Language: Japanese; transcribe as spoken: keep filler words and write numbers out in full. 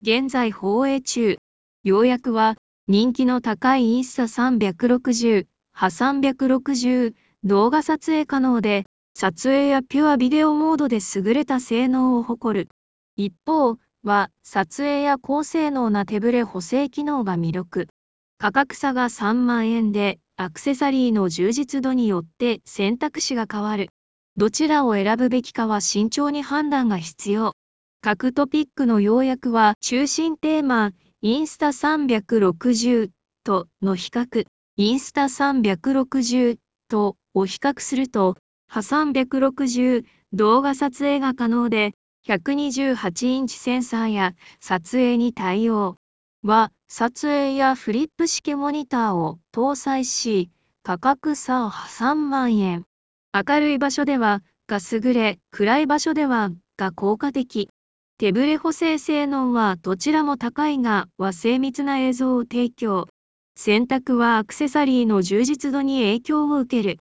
現在放映中。要約は、人気の高いインスタさんびゃくろくじゅう、ハさんびゃくろくじゅう、動画撮影可能で、撮影やピュアビデオモードで優れた性能を誇る。一方、は、撮影や高性能な手ブレ補正機能が魅力。価格差がさんまんえんで、アクセサリーの充実度によって選択肢が変わる。どちらを選ぶべきかは慎重に判断が必要。各トピックの要約は中心テーマ、インスタさんびゃくろくじゅうとの比較、インスタさんびゃくろくじゅうとを比較すると、ハさんびゃくろくじゅう動画撮影が可能で、ひゃくにじゅうはちインチセンサーや撮影に対応。は、撮影やフリップ式モニターを搭載し、価格差はさんまんえん。明るい場所では、が優れ、暗い場所では、が効果的。手ブレ補正性能はどちらも高いが、は精密な映像を提供。選択はアクセサリーの充実度に影響を受ける。